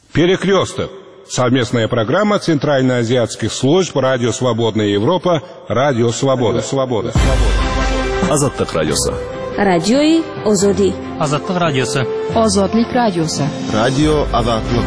Перекресток. Совместная программа Центральноазиатских служб Радио Свободная Европа, Радио Свобода. Азаттык радиосы. Радиои Озоди. Азаттык радиосы. Озодлик радиосы. Радио Азаттык.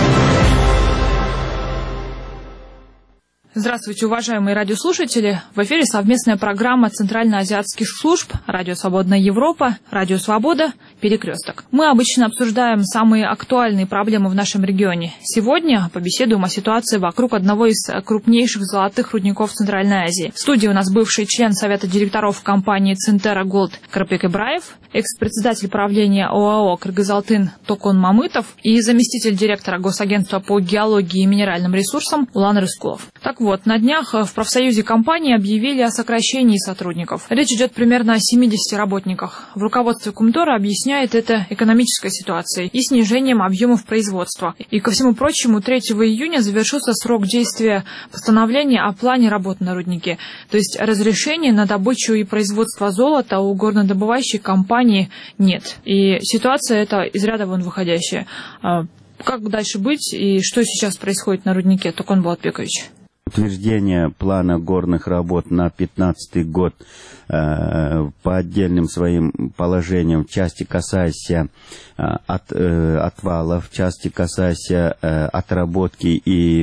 Здравствуйте, уважаемые радиослушатели! В эфире совместная программа Центральноазиатских служб Радио Свободная Европа, Радио Свобода, Перекресток. Мы обычно обсуждаем самые актуальные проблемы в нашем регионе. Сегодня побеседуем о ситуации вокруг одного из крупнейших золотых рудников Центральной Азии. В студии у нас бывший член Совета директоров компании Центера Голд Карапек Ибраев, экс-председатель правления ОАО «Кыргыз-Алтын» Токон Мамытов и заместитель директора Госагентства по геологии и минеральным ресурсам Улан Рыскулов. Так вот, на днях в профсоюзе компании объявили о сокращении сотрудников. Речь идет примерно о 70 работниках. В руководстве Кумтора объясняет это экономической ситуацией и снижением объемов производства. И, ко всему прочему, 3 июня завершился срок действия постановления о плане работ на руднике. То есть разрешения на добычу и производство золота у горнодобывающей компании нет. И ситуация эта из ряда вон выходящая. Как дальше быть и что сейчас происходит на руднике, Токон Булатбекович? Утверждение плана горных работ на 2015 год по отдельным своим положениям, в части касаясь отвалов, в части касаясь отработки и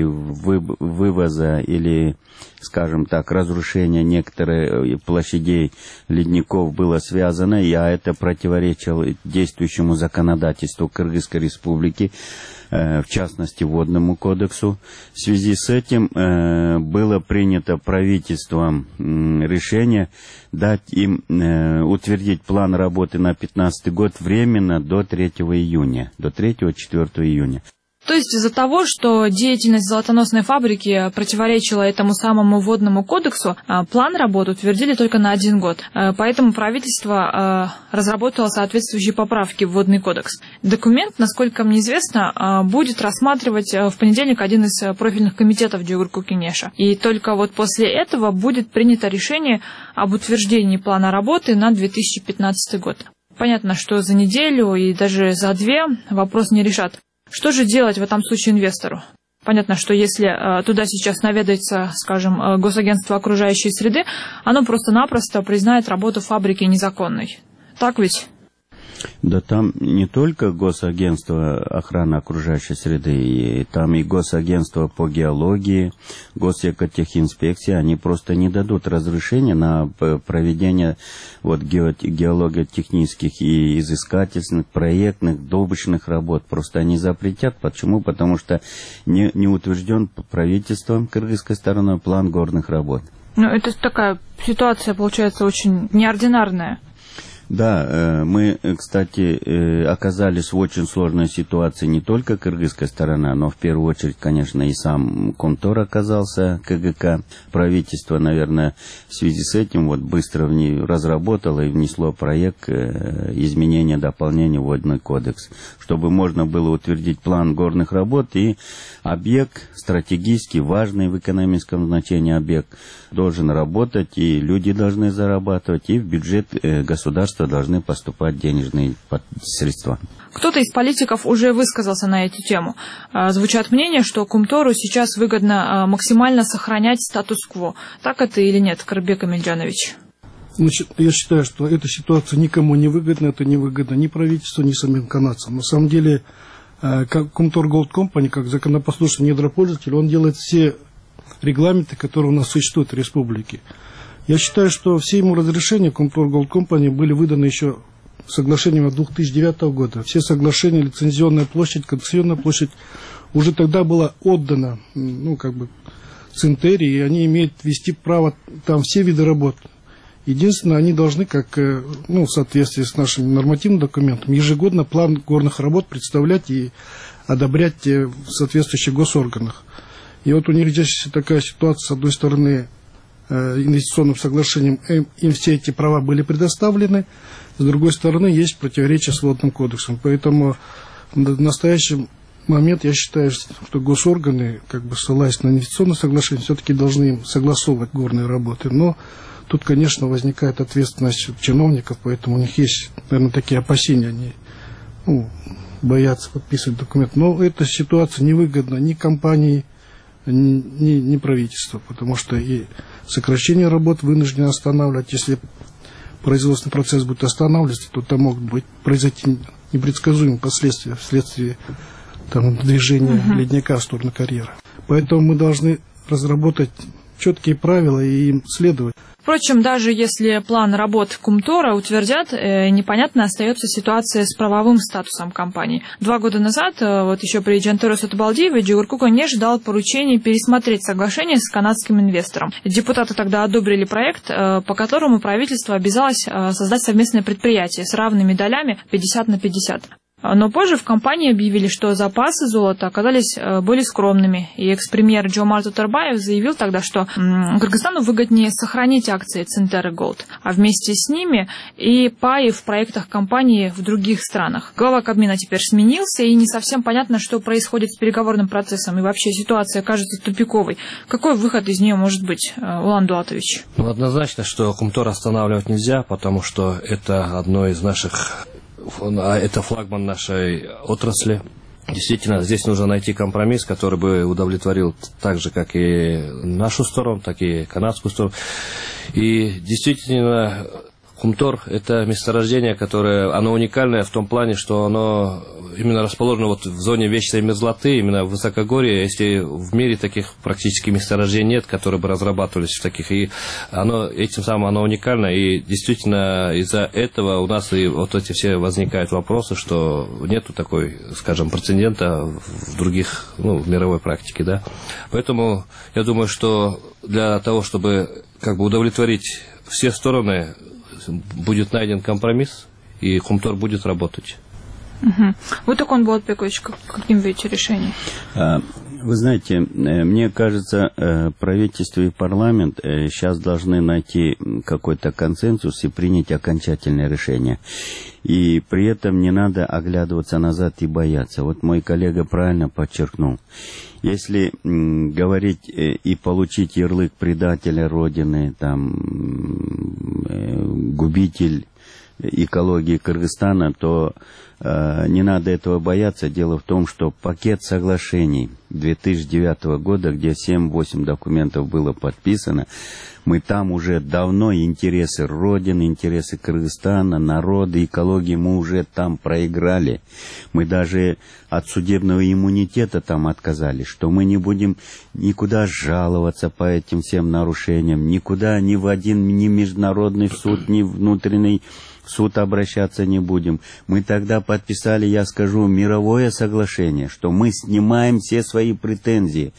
вывоза или, скажем так, разрушения некоторых площадей ледников было связано, и это противоречило действующему законодательству Кыргызской Республики, в частности, Водному кодексу. В связи с этим было принято правительством решение дать им утвердить план работы на 2015 год временно до 3 июня, до 3-4 июня. То есть из-за того, что деятельность золотоносной фабрики противоречила этому самому Водному кодексу, план работы утвердили только на 1 год. Поэтому правительство разработало соответствующие поправки в Водный кодекс. Документ, насколько мне известно, будет рассматривать в понедельник один из профильных комитетов Джугурку Кенеша. И только вот после этого будет принято решение об утверждении плана работы на 2015 год. Понятно, что за неделю и даже за 2 вопрос не решат. Что же делать в этом случае инвестору? Понятно, что если туда сейчас наведается, скажем, Госагентство окружающей среды, оно просто-напросто признает работу фабрики незаконной. Так ведь? Да там не только Госагентство охраны окружающей среды, там и Госагентство по геологии, Госэкотехинспекция, они просто не дадут разрешения на проведение геологотехнических и изыскательных, проектных, добычных работ. Просто они запретят. Почему? Потому что не утвержден правительством кыргызской стороны план горных работ. Ну, это такая ситуация, получается, очень неординарная. Да, мы, кстати, оказались в очень сложной ситуации не только кыргызская сторона, но в первую очередь, конечно, и сам Кумтор оказался, КГК. Правительство, наверное, в связи с этим быстро разработало и внесло проект изменения, дополнения в Водный кодекс, чтобы можно было утвердить план горных работ, и объект стратегически важный в экономическом значении объект должен работать, и люди должны зарабатывать, и в бюджет государства должны поступать денежные средства. Кто-то из политиков уже высказался на эту тему. Звучат мнения, что Кумтору сейчас выгодно максимально сохранять статус-кво. Так это или нет, Карапек Эмильджанович? Значит, я считаю, что эта ситуация никому не выгодна, это не выгодно ни правительству, ни самим канадцам. На самом деле, Кумтор Голд Компани, как законопослушный недропользователь, он делает все регламенты, которые у нас существуют в республике. Я считаю, что все ему разрешения Кумтор Голд Компани были выданы еще соглашением от 2009 года. Все соглашения, лицензионная площадь, концессионная площадь уже тогда была отдана, Центерии, и они имеют вести право там все виды работ. Единственное, они должны, в соответствии с нашим нормативным документом, ежегодно план горных работ представлять и одобрять в соответствующих госорганах. И вот у них здесь такая ситуация, с одной стороны, инвестиционным соглашением им все эти права были предоставлены, с другой стороны, есть противоречия с Водным кодексом. Поэтому в настоящий момент я считаю, что госорганы, ссылаясь на инвестиционное соглашение, все-таки должны им согласовывать горные работы. Но тут, конечно, возникает ответственность чиновников, поэтому у них есть, наверное, такие опасения. Они боятся подписывать документ. Но эта ситуация невыгодна ни компании, ни правительству, потому что и сокращение работ вынуждены останавливать. Если производственный процесс будет останавливаться, то там могут произойти непредсказуемые последствия вследствие движения ледника в сторону карьера. Поэтому мы должны разработать четкие правила и им следовать. Впрочем, даже если план работ Кумтора утвердят, непонятно остается ситуация с правовым статусом компании. 2 года назад, еще при Джантеру Сатыбалдиеве, Джигурку Конеш дал поручение пересмотреть соглашение с канадским инвестором. Депутаты тогда одобрили проект, по которому правительство обязалось создать совместное предприятие с равными долями 50/50. Но позже в компании объявили, что запасы золота оказались более скромными. И экс-премьер Джомарт Утарбаев заявил тогда, что Кыргызстану выгоднее сохранить акции Центеры Голд, а вместе с ними и паи в проектах компании в других странах. Глава Кабмина теперь сменился, и не совсем понятно, что происходит с переговорным процессом. И вообще ситуация кажется тупиковой. Какой выход из нее может быть, Улан Дулатович? Однозначно, что Кумтор останавливать нельзя, потому что это одно из наших... Это флагман нашей отрасли. Действительно, здесь нужно найти компромисс, который бы удовлетворил так же, как и нашу сторону, так и канадскую сторону. И действительно, Кумтор – это месторождение, оно уникальное в том плане, что оно именно расположено в зоне вечной мерзлоты, именно в высокогорье. Если в мире таких практически месторождений нет, которые бы разрабатывались в таких, и этим самым оно уникально. И действительно из-за этого у нас и эти все возникают вопросы, что нету такой, скажем, прецедента в других, в мировой практике, да. Поэтому я думаю, что для того, чтобы удовлетворить все стороны, будет найден компромисс, и Кумтор будет работать. Вот так он был, Пекович, каким видите решение? Вы знаете, мне кажется, правительство и парламент сейчас должны найти какой-то консенсус и принять окончательное решение. И при этом не надо оглядываться назад и бояться. Вот мой коллега правильно подчеркнул. Если говорить и получить ярлык предателя Родины, губитель экологии Кыргызстана, то не надо этого бояться. Дело в том, что пакет соглашений 2009 года, где 7-8 документов было подписано, мы там уже давно интересы Родины, интересы Кыргызстана, народа, экологии мы уже там проиграли. Мы даже от судебного иммунитета там отказались, что мы не будем никуда жаловаться по этим всем нарушениям, никуда ни в один ни международный суд, ни внутренний суд обращаться не будем. Мы тогда подписали, я скажу, мировое соглашение, что мы снимаем все свои претензии.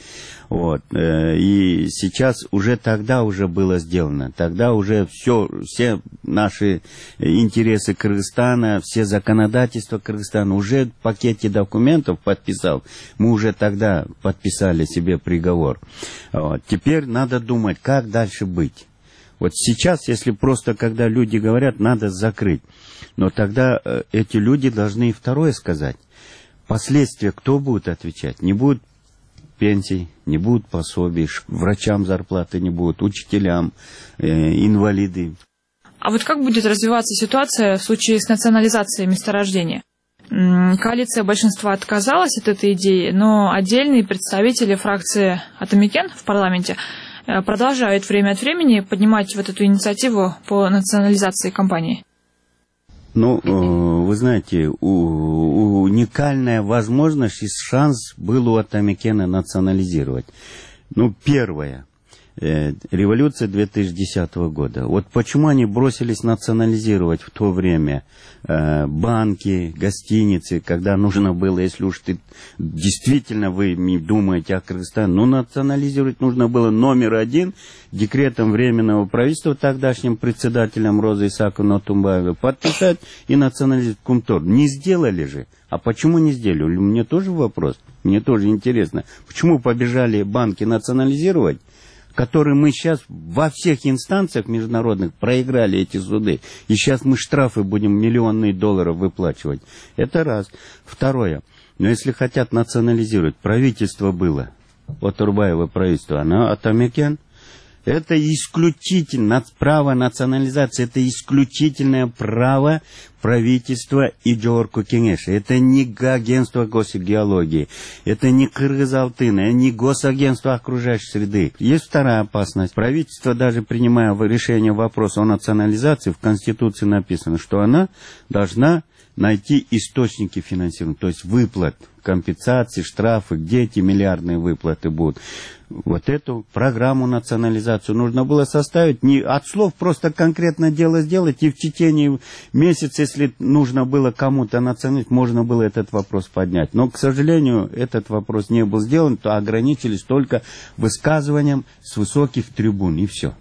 И сейчас тогда уже было сделано. Тогда уже все наши интересы Кыргызстана, все законодательства Кыргызстана уже в пакете документов подписал. Мы уже тогда подписали себе приговор. Теперь надо думать, как дальше быть. Сейчас, если просто, когда люди говорят, надо закрыть, но тогда эти люди должны и второе сказать. Последствия кто будет отвечать? Не будет пенсий, не будут пособий, врачам зарплаты не будут, учителям, инвалиды. А как будет развиваться ситуация в случае с национализацией месторождения? Коалиция большинства отказалась от этой идеи, но отдельные представители фракции Атамекен в парламенте продолжают время от времени поднимать эту инициативу по национализации компании. Вы знаете, уникальная возможность и шанс был у Атамекена национализировать. Первое. Революция 2010 года. Почему они бросились национализировать в то время банки, гостиницы, когда нужно было, если уж действительно вы думаете о Кыргызстане, национализировать нужно было номер 1 декретом Временного правительства, тогдашним председателем Розы Исааковны Тумбаевой, подписать и национализировать Кумтор. Не сделали же. А почему не сделали? Мне тоже вопрос. Мне тоже интересно. Почему побежали банки национализировать, которые мы сейчас во всех инстанциях международных проиграли эти суды. И сейчас мы штрафы будем миллионные долларов выплачивать. Это раз. Второе. Но если хотят национализировать, правительство было. Турбаева правительство, она Атамекен. Это исключительно право национализации, это исключительное право правительства и Джорку Кенеша. Это не агентство госгеологии, это не Кыргыз-Алтын, не госагентство окружающей среды. Есть вторая опасность. Правительство, даже принимая решение вопроса о национализации, в Конституции написано, что она должна найти источники финансирования, то есть выплат, компенсации, штрафы, где эти миллиардные выплаты будут. Вот эту программу национализацию нужно было составить, не от слов просто конкретно дело сделать, и в течение месяца, если нужно было кому-то национализировать, можно было этот вопрос поднять. Но, к сожалению, этот вопрос не был сделан, то ограничились только высказыванием с высоких трибун, и все.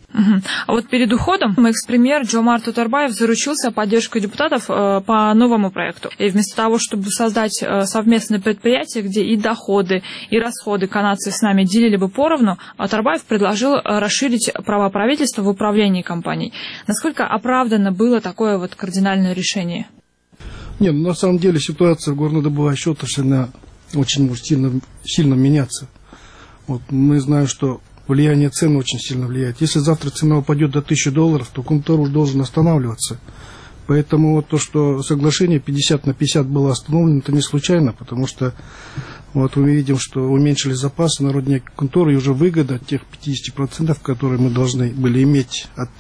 А вот перед уходом экс-премьер Жомарт Оторбаев заручился поддержкой депутатов по новому проекту. И вместо того, чтобы создать совместное предприятие, где и доходы, и расходы канадцы с нами делили бы поровну, Оторбаев предложил расширить права правительства в управлении компанией. Насколько оправдано было такое вот кардинальное решение? Нет, на самом деле ситуация в горнодобывающей отрасли очень может сильно меняться. Вот, мы знаем, что влияние цен очень сильно влияет. Если завтра цена упадет до $1000, то Кумтор уже должен останавливаться. Поэтому вот то, что соглашение 50/50 было остановлено, это не случайно, потому что вот мы видим, что уменьшили запасы народной Кумторы, и уже выгода от тех 50%, которые мы должны были иметь от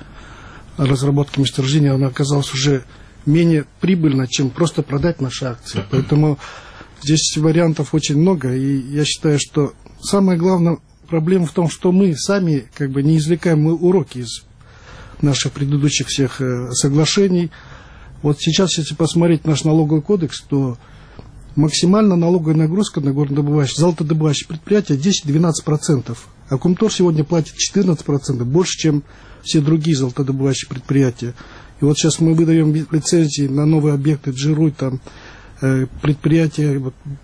разработки месторождения, она оказалась уже менее прибыльна, чем просто продать наши акции. Поэтому здесь вариантов очень много, и я считаю, что самое главное проблема в том, что мы сами не извлекаем уроки из наших предыдущих всех соглашений. Вот сейчас, если посмотреть наш налоговый кодекс, то максимальная налоговая нагрузка на горнодобывающие, золотодобывающие предприятия 10-12%. А Кумтор сегодня платит 14%, больше, чем все другие золотодобывающие предприятия. И вот сейчас мы выдаем лицензии на новые объекты Джируй, там предприятия.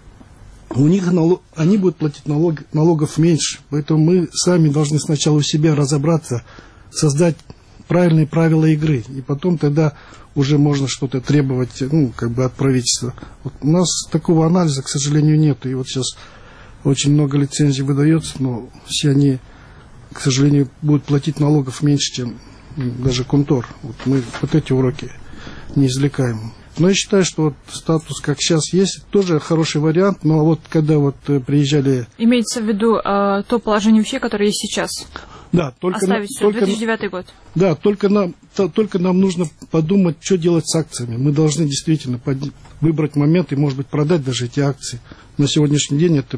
У них они будут платить налогов меньше, поэтому мы сами должны сначала у себя разобраться, создать правильные правила игры, и потом тогда уже можно что-то требовать, от правительства. Вот у нас такого анализа, к сожалению, нет, и вот сейчас очень много лицензий выдается, но все они, к сожалению, будут платить налогов меньше, чем даже Кумтор. Вот мы вот эти уроки не извлекаем. Но я считаю, что вот статус, как сейчас есть, тоже хороший вариант. Но вот когда приезжали... Имеется в виду то положение вещей, которое есть сейчас? Да, оставить все, 2009 год. Да, только нам нужно подумать, что делать с акциями. Мы должны действительно выбрать момент и, может быть, продать даже эти акции. На сегодняшний день это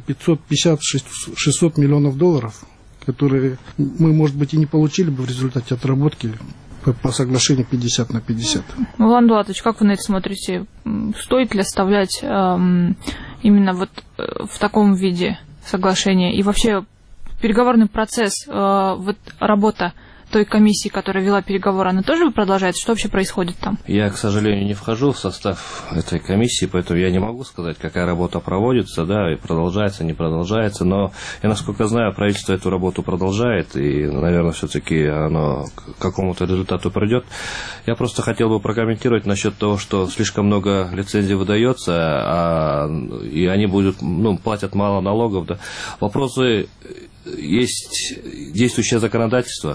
550-600 миллионов долларов, которые мы, может быть, и не получили бы в результате отработки по соглашению 50/50. Улан Булатович, как вы на это смотрите? Стоит ли оставлять именно вот в таком виде соглашения? И вообще переговорный процесс, работа той комиссии, которая вела переговоры, она тоже продолжается? Что вообще происходит там? Я, к сожалению, не вхожу в состав этой комиссии, поэтому я не могу сказать, какая работа проводится, и продолжается, не продолжается, но я, насколько знаю, правительство эту работу продолжает, и, наверное, все-таки оно к какому-то результату придет. Я просто хотел бы прокомментировать насчет того, что слишком много лицензий выдается, и они платят мало налогов. Да. Вопросы: есть действующее законодательство.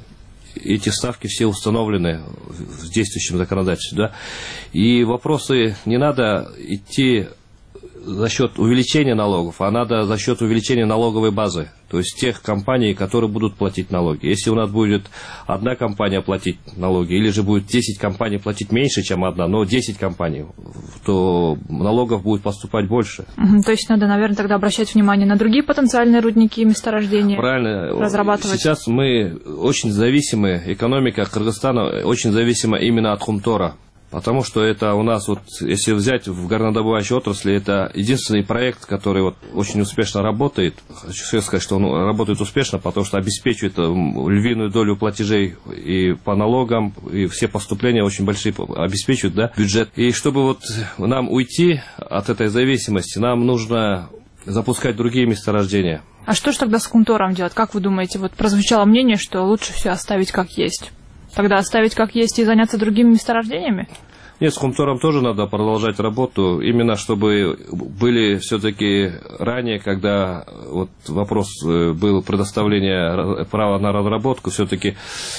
Эти ставки все установлены в действующем законодательстве, да, и вопросы не надо идти за счет увеличения налогов, а надо за счет увеличения налоговой базы, то есть тех компаний, которые будут платить налоги. Если у нас будет одна компания платить налоги, или же будет 10 компаний платить меньше, чем одна, но 10 компаний, то налогов будет поступать больше. То есть надо, наверное, тогда обращать внимание на другие потенциальные рудники и месторождения. Правильно. Разрабатывать. Сейчас мы очень зависимы, экономика Кыргызстана очень зависима именно от Кумтора. Потому что это у нас, если взять в горнодобывающей отрасли, это единственный проект, который очень успешно работает. Хочу сказать, что он работает успешно, потому что обеспечивает львиную долю платежей и по налогам, и все поступления очень большие обеспечивают, бюджет. И чтобы нам уйти от этой зависимости, нам нужно запускать другие месторождения. А что же тогда с Кумтором делать? Как вы думаете? Прозвучало мнение, что лучше все оставить как есть. Тогда оставить как есть и заняться другими месторождениями? Нет, с Хумтором тоже надо продолжать работу, именно чтобы были все-таки ранее, когда вот вопрос был предоставления права на разработку, все-таки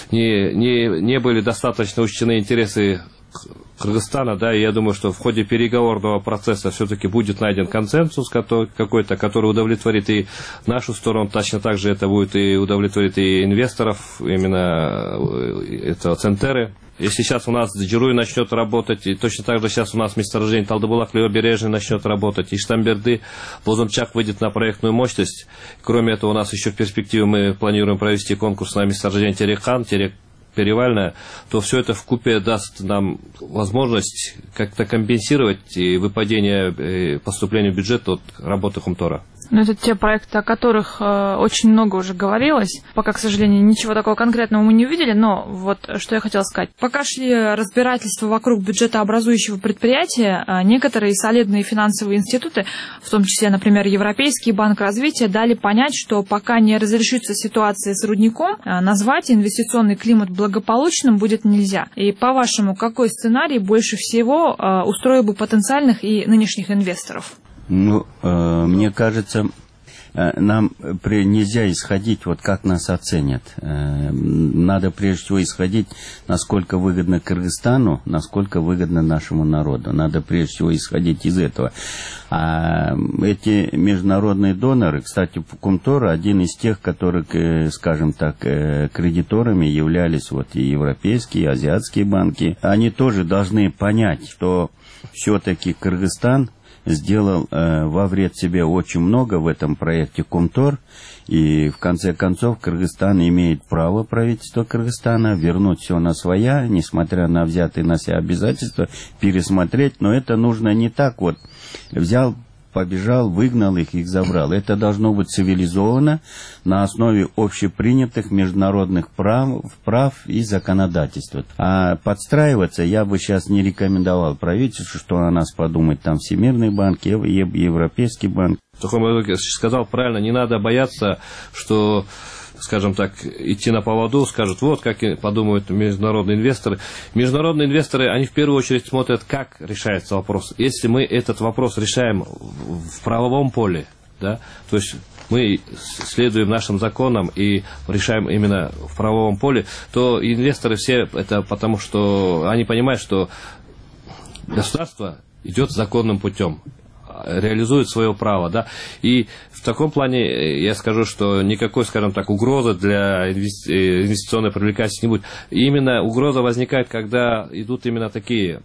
не были достаточно учтены интересы Кыргызстана, да, и я думаю, что в ходе переговорного процесса все-таки будет найден консенсус какой-то, который удовлетворит и нашу сторону, точно так же это будет и удовлетворит и инвесторов, именно это Центеры. Если сейчас у нас Джируй начнет работать, и точно так же сейчас у нас месторождение Талдыбулак, Левобережный начнет работать, и Штамберды, Бозымчак выйдет на проектную мощность. Кроме этого, у нас еще в перспективе мы планируем провести конкурс на месторождение Терекхан, Перевальная, то все это вкупе даст нам возможность как-то компенсировать выпадение поступления в бюджет от работы Хумтора. Но это те проекты, о которых очень много уже говорилось. Пока, к сожалению, ничего такого конкретного мы не увидели, но вот что я хотела сказать. Пока шли разбирательства вокруг бюджетообразующего предприятия, некоторые солидные финансовые институты, в том числе, например, Европейский банк развития, дали понять, что пока не разрешится ситуация с рудником, назвать инвестиционный климат благополучным будет нельзя. И, по-вашему, какой сценарий больше всего устроил бы потенциальных и нынешних инвесторов? Ну, мне кажется, нам нельзя исходить, вот как нас оценят. Надо прежде всего исходить, насколько выгодно Кыргызстану, насколько выгодно нашему народу. Надо прежде всего исходить из этого. А эти международные доноры, кстати, Хумтор один из тех, которых, скажем так, кредиторами являлись вот и европейские, и азиатские банки. Они тоже должны понять, что все-таки Кыргызстан сделал во вред себе очень много в этом проекте Хумтор, и в конце концов Кыргызстан имеет право, правительство Кыргызстана, вернуть все на своя, несмотря на взятые на себя обязательства, пересмотреть, но это нужно не так вот, взял, побежал, выгнал их забрал. Это должно быть цивилизованно, на основе общепринятых международных прав и законодательства. А подстраиваться я бы сейчас не рекомендовал правительству, что о нас подумает там Всемирный банк, Европейский банк. Тухмабек сказал правильно, не надо бояться, что, скажем так, идти на поводу, скажут, вот как подумают международные инвесторы. Международные инвесторы, они в первую очередь смотрят, как решается вопрос. Если мы этот вопрос решаем в правовом поле, да, то есть мы следуем нашим законам и решаем именно в правовом поле, то инвесторы все, это потому что они понимают, что государство идет законным путем, реализует свое право, да, и в таком плане я скажу, что никакой, скажем так, угрозы для инвестиционной привлекательности не будет. И именно угроза возникает, когда идут именно такие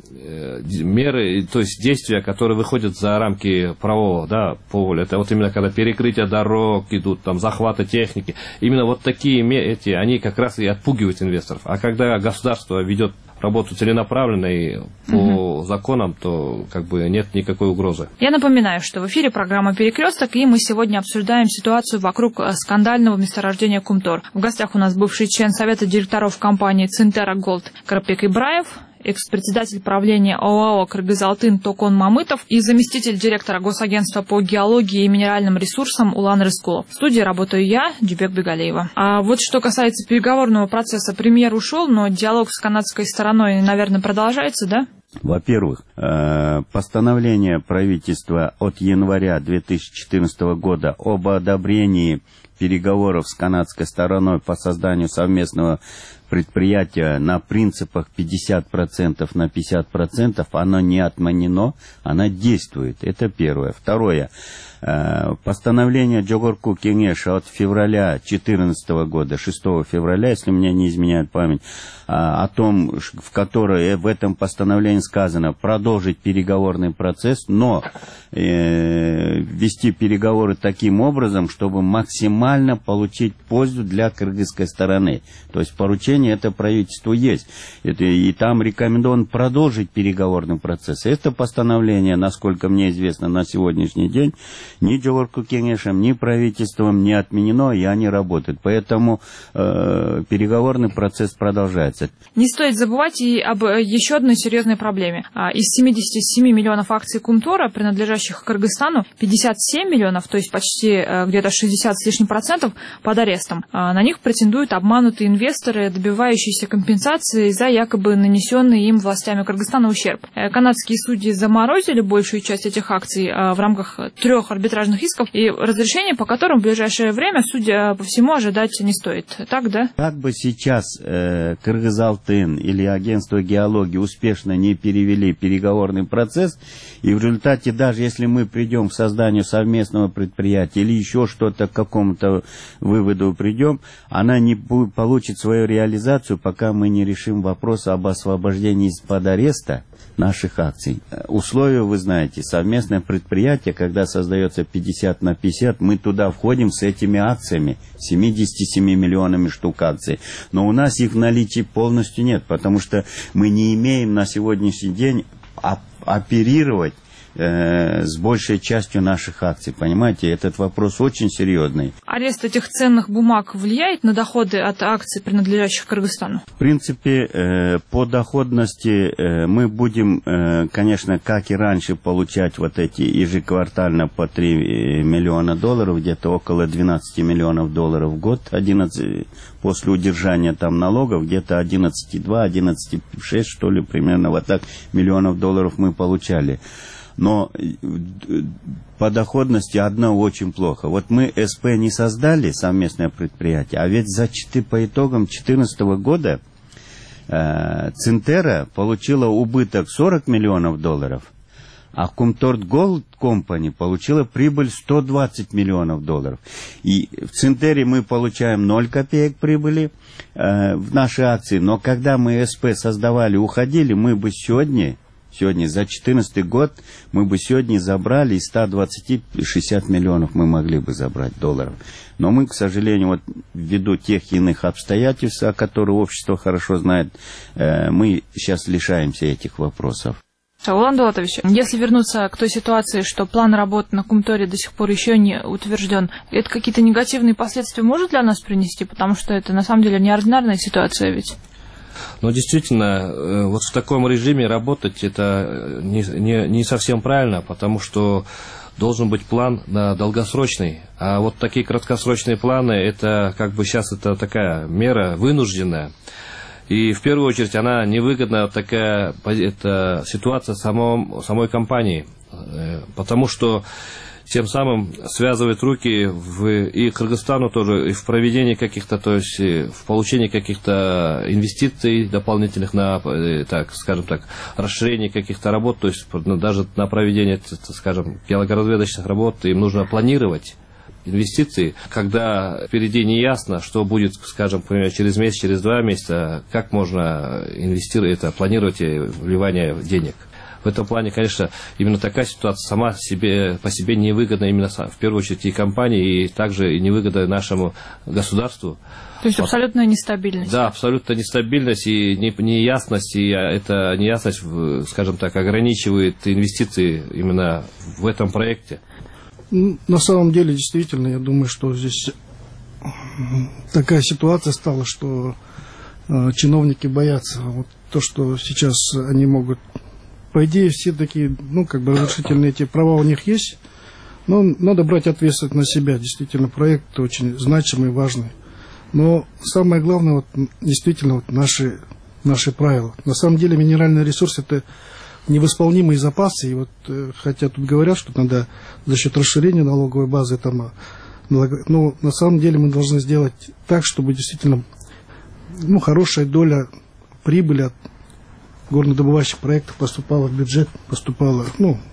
меры, то есть действия, которые выходят за рамки правового, да, поля. Это вот именно когда перекрытие дорог идут, там, захваты техники. Именно вот такие эти, они как раз и отпугивают инвесторов. А когда государство ведет работу целенаправленно и по законам, то как бы нет никакой угрозы. Я напоминаю, что в эфире программа «Перекресток», и мы сегодня обсуждаем ситуацию вокруг скандального месторождения Хумтор. В гостях у нас бывший член Совета директоров компании «Центера Голд» Карапек Ибраев, экс-председатель правления ОАО «Кыргыз-Алтын» Токон Мамытов и заместитель директора Госагентства по геологии и минеральным ресурсам Улан Рыскулов. В студии работаю я, Джубек Бегалеева. А вот что касается переговорного процесса, премьер ушел, но диалог с канадской стороной, наверное, продолжается, да? Во-первых, постановление правительства от января 2014 года об одобрении переговоров с канадской стороной по созданию совместного предприятия на принципах 50% на 50%, оно не отменено, оно действует. Это первое. Второе. Постановление Джогорку Кенеша от февраля 2014 года, 6 февраля, если меня не изменяет память, о том, в которой в этом постановлении сказано продолжить переговорный процесс, но вести переговоры таким образом, чтобы максимально получить пользу для кыргызской стороны. То есть поручение это правительству есть. И там рекомендовано продолжить переговорный процесс. Это постановление, насколько мне известно на сегодняшний день, ни Джогорку Кенешем, ни правительством не отменено, и они работают. Поэтому переговорный процесс продолжается. Не стоит забывать и об еще одной серьезной проблеме. Из 77 миллионов акций Хумтора, принадлежащих Кыргызстану, 57 миллионов, то есть почти где-то 60 с лишним %, 10% под арестом. На них претендуют обманутые инвесторы, добивающиеся компенсации за якобы нанесенный им властями Кыргызстана ущерб. Канадские судьи заморозили большую часть этих акций в рамках 3 арбитражных исков, и разрешение по которым в ближайшее время, судя по всему, ожидать не стоит. Так, да? Как бы сейчас Кыргызалтын или агентство геологии успешно не перевели переговорный процесс, и в результате, даже если мы придем к созданию совместного предприятия или еще что-то к какому-то выводу придем, она не получит свою реализацию, пока мы не решим вопрос об освобождении из-под ареста наших акций. Условия, вы знаете, совместное предприятие, когда создается 50 на 50, мы туда входим с этими акциями, 77 миллионами штук акций. Но у нас их в наличии полностью нет, потому что мы не имеем на сегодняшний день оперировать с большей частью наших акций. Понимаете, этот вопрос очень серьезный. Арест этих ценных бумаг влияет на доходы от акций, принадлежащих Кыргызстану? В принципе, по доходности мы будем, конечно, как и раньше, получать вот эти ежеквартально по 3 миллиона долларов, где-то около 12 миллионов долларов в год, 11 после удержания там налогов, где-то 11,2, 11,6, что ли, примерно вот так миллионов долларов мы получали. Но по доходности одно очень плохо. Вот мы СП не создали, совместное предприятие, а ведь по итогам 2014 года Цинтера получила убыток 40 миллионов долларов, а Comtort Gold Company получила прибыль 120 миллионов долларов. И в Цинтере мы получаем 0 копеек прибыли в наши акции, но когда мы СП создавали, уходили, мы бы сегодня за 2014 год мы бы сегодня забрали из 120 60 миллионов мы могли бы забрать долларов. Но мы, к сожалению, вот ввиду тех иных обстоятельств, о которых общество хорошо знает, мы сейчас лишаемся этих вопросов. Улан Дулатович, если вернуться к той ситуации, что план работы на Кумторе до сих пор еще не утвержден, это какие-то негативные последствия может для нас принести? Потому что это на самом деле неординарная ситуация ведь. Но действительно, вот в таком режиме работать это не совсем правильно, потому что должен быть план долгосрочный. А вот такие краткосрочные планы, это как бы сейчас это такая мера вынужденная. И в первую очередь она невыгодна, такая эта ситуация самой компании, потому что тем самым связывает руки и Кыргызстану тоже, и в проведении каких-то, то есть в получении каких-то инвестиций дополнительных на, так, скажем так, расширение каких-то работ, то есть даже на проведение, скажем, геологоразведочных работ им нужно планировать инвестиции, когда впереди не ясно, что будет, скажем, например, через месяц, через 2 месяца, как можно инвестировать, планировать вливание денег. В этом плане, конечно, именно такая ситуация по себе невыгодна именно в первую очередь и компании, и также и невыгодна нашему государству. То есть абсолютная нестабильность. Да, абсолютная нестабильность и неясность, и эта неясность, скажем так, ограничивает инвестиции именно в этом проекте. На самом деле, действительно, я думаю, что здесь такая ситуация стала, что чиновники боятся. Вот то, что сейчас они могут... По идее, все такие, разрешительные эти права у них есть, но надо брать ответственность на себя. Действительно, проект очень значимый, важный. Но самое главное, действительно, наши правила. На самом деле, минеральный ресурс – это невосполнимые запасы. И хотя тут говорят, что надо за счет расширения налоговой базы, но на самом деле мы должны сделать так, чтобы действительно хорошая доля прибыли от горнодобывающих проектов поступала в бюджет, поступала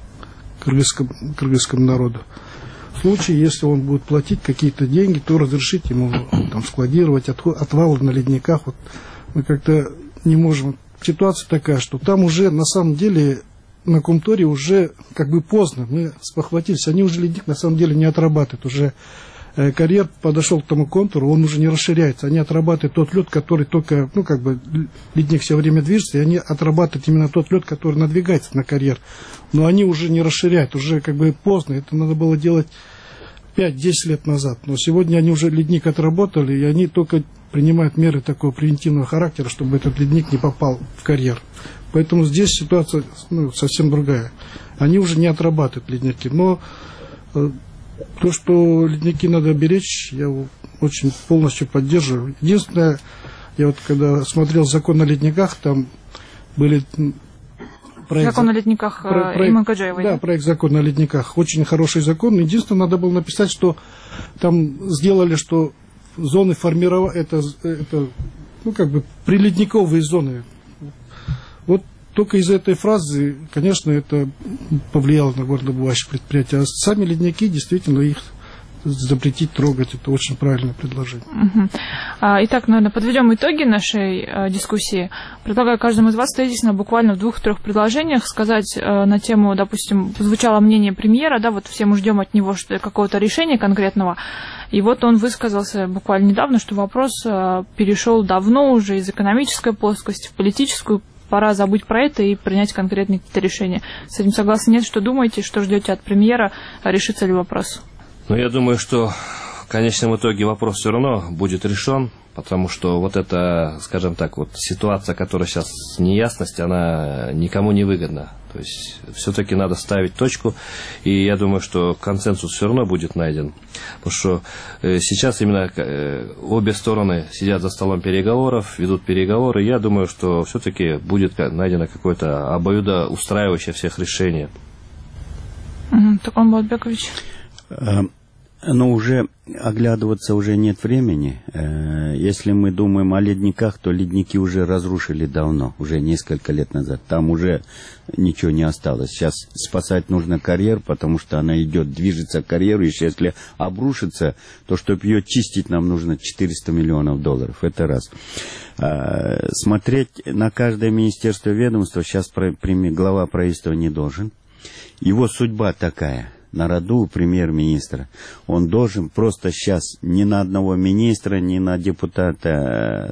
кыргызскому народу. В случае, если он будет платить какие-то деньги, то разрешить ему складировать отвалы на ледниках. Мы как-то не можем. Ситуация такая, что там уже на самом деле на Кумторе уже поздно. Мы спохватились. Они уже ледник на самом деле не отрабатывают. Уже карьер подошел к тому контуру, он уже не расширяется. Они отрабатывают тот лед, который только, ледник все время движется, и они отрабатывают именно тот лед, который надвигается на карьер. Но они уже не расширяют, уже поздно. Это надо было делать 5-10 лет назад. Но сегодня они уже ледник отработали, и они только принимают меры такого превентивного характера, чтобы этот ледник не попал в карьер. Поэтому здесь ситуация совсем другая. Они уже не отрабатывают ледники. Но То, что ледники надо беречь, я очень полностью поддерживаю. Единственное, я вот когда смотрел «Закон о ледниках», там были... Закон о ледниках Иман Коджаевой. Да, проект «Закон о ледниках». Очень хороший закон. Единственное, надо было написать, что там сделали, что зоны формирования, это приледниковые зоны. Вот только из этой фразы, конечно, это повлияло на горнодобывающие предприятия. А сами ледники, действительно, их запретить трогать. Это очень правильное предложение. Итак, наверное, подведем итоги нашей дискуссии. Предлагаю каждому из вас тезисно, буквально в 2-3 предложениях сказать на тему, допустим, звучало мнение премьера, да, вот все мы ждем от него какого-то решения конкретного. И вот он высказался буквально недавно, что вопрос перешел давно уже из экономической плоскости в политическую. Пора забыть про это и принять конкретные какие-то решения. С этим согласны? Нет? Что думаете? Что ждете от премьера? Решится ли вопрос? Я думаю, что в конечном итоге вопрос все равно будет решен, потому что вот эта, скажем так, вот ситуация, которая сейчас неясность, она никому не выгодна. То есть все-таки надо ставить точку, и я думаю, что консенсус все равно будет найден. Потому что сейчас именно обе стороны сидят за столом переговоров, ведут переговоры, и я думаю, что все-таки будет найдено какое-то обоюдоустраивающее всех решение. Токон Болотбекович. Но уже оглядываться уже нет времени. Если мы думаем о ледниках, то ледники уже разрушили давно, уже несколько лет назад. Там уже ничего не осталось. Сейчас спасать нужно карьер, потому что она идет, движется к карьеру. И если обрушится, то чтобы ее чистить, нам нужно $400 миллионов. Это раз. Смотреть на каждое министерство, ведомство сейчас глава правительства не должен. Его судьба такая. На роду у премьер-министра. Он должен просто сейчас ни на одного министра, ни на депутата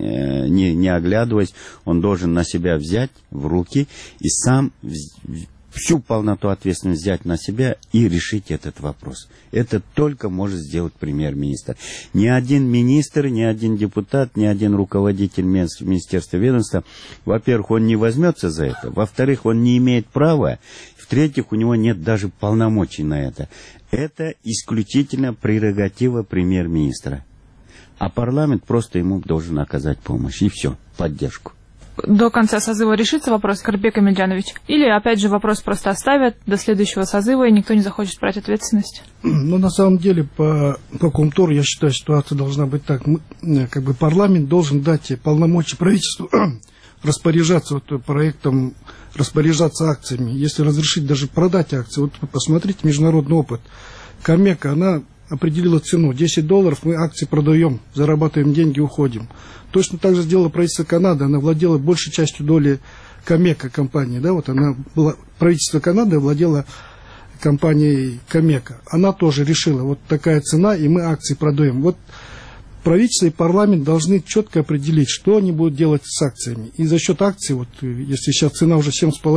не оглядываясь, он должен на себя взять в руки и сам всю полноту ответственности взять на себя и решить этот вопрос. Это только может сделать премьер-министр. Ни один министр, ни один депутат, ни один руководитель министерства ведомства, во-первых, он не возьмется за это, во-вторых, он не имеет права, в-третьих, у него нет даже полномочий на это. Это исключительно прерогатива премьер-министра. А парламент просто ему должен оказать помощь. И все, поддержку. До конца созыва решится вопрос, Карбек Эмильджанович? Или, опять же, вопрос просто оставят до следующего созыва, и никто не захочет брать ответственность? На самом деле, по Комтору, я считаю, ситуация должна быть так. Парламент должен дать полномочия правительству распоряжаться проектом, распоряжаться акциями. Если разрешить даже продать акции. Вот посмотрите международный опыт. Комека, она определила цену. $10, мы акции продаем, зарабатываем деньги, уходим. Точно так же сделало правительство Канады. Она владела большей частью доли Комека компании. Да? Вот она была, правительство Канады владело компанией Комека. Она тоже решила, вот такая цена, и мы акции продаем. Вот правительство и парламент должны четко определить, что они будут делать с акциями. И за счет акций, вот если сейчас цена уже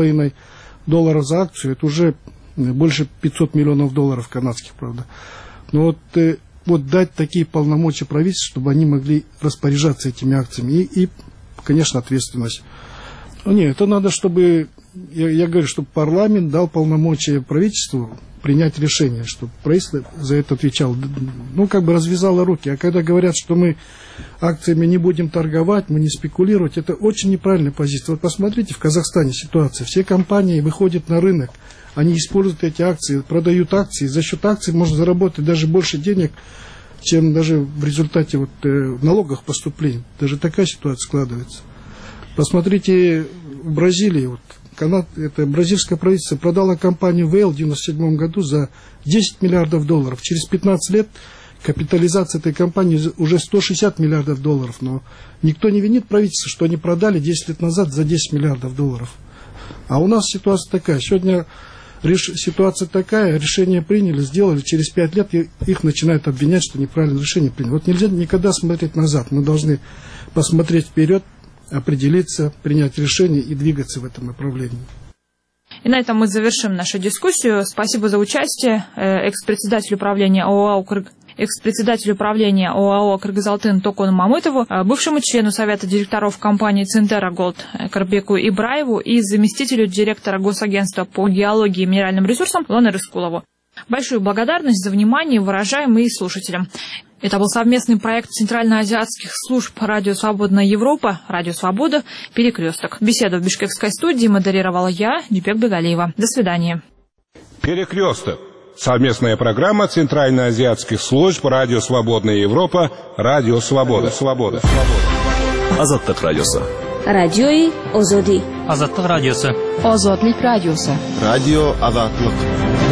$7,5 за акцию, это уже больше $500 миллионов канадских, правда. Но вот дать такие полномочия правительству, чтобы они могли распоряжаться этими акциями. И конечно, ответственность. Нет, это надо, чтобы, я говорю, чтобы парламент дал полномочия правительству принять решение, чтобы правительство за это отвечало. Развязало руки. А когда говорят, что мы акциями не будем торговать, мы не спекулировать, это очень неправильная позиция. Вот посмотрите, в Казахстане ситуация. Все компании выходят на рынок, они используют эти акции, продают акции. За счет акций можно заработать даже больше денег, чем даже в результате налоговых поступлений. Даже такая ситуация складывается. Посмотрите, в Бразилии, это бразильское правительство продало компанию Вейл в 1997 году за $10 миллиардов. Через 15 лет капитализация этой компании уже $160 миллиардов. Но никто не винит правительство, что они продали 10 лет назад за $10 миллиардов. А у нас ситуация такая. Сегодня ситуация такая, решение приняли, сделали, через 5 лет их начинают обвинять, что неправильное решение приняли. Вот нельзя никогда смотреть назад. Мы должны посмотреть вперед, определиться, принять решение и двигаться в этом направлении. И на этом мы завершим нашу дискуссию. Спасибо за участие. Экс-председатель управления ОАО «Кыргыз-Алтын» Токону Мамытову, бывшему члену Совета директоров компании «Центера Голд» Карбеку Ибраеву и заместителю директора Госагентства по геологии и минеральным ресурсам Лоне Рыскулову. Большую благодарность за внимание выражаем и слушателям. Это был совместный проект центральноазиатских служб «Радио Свободная Европа», «Радио Свобода», «Перекресток». Беседу в бишкекской студии модерировала я, Дюпек Бегалиева. До свидания. «Перекресток» — совместная программа центральноазиатских служб «Радио Свободная Европа», «Радио Свобода». Азаттык радиосы. Радиои Озоди. Азаттык радиосы. Озодлик радиосы. Радио Азаттык.